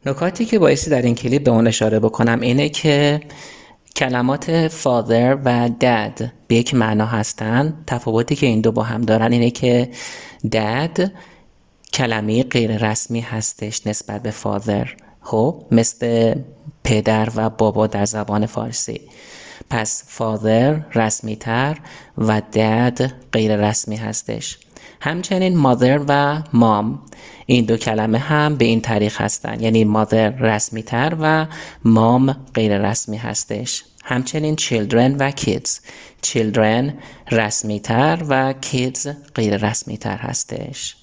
نکاتی که بایستی در این کلیپ به اون اشاره بکنم اینه که کلمات father و dad به یک معنا هستن. تفاوتی که این دو با هم دارن اینه که dad کلمه غیر رسمی هستش نسبت به father، خب مثل پدر و بابا در زبان فارسی. پس father رسمی تر و dad غیر رسمی هستش. همچنین mother و mom این دو کلمه هم به این طریق هستن، یعنی mother رسمی تر و mom غیر رسمی هستش. همچنین children و kids، children رسمی تر و kids غیر رسمی تر هستش.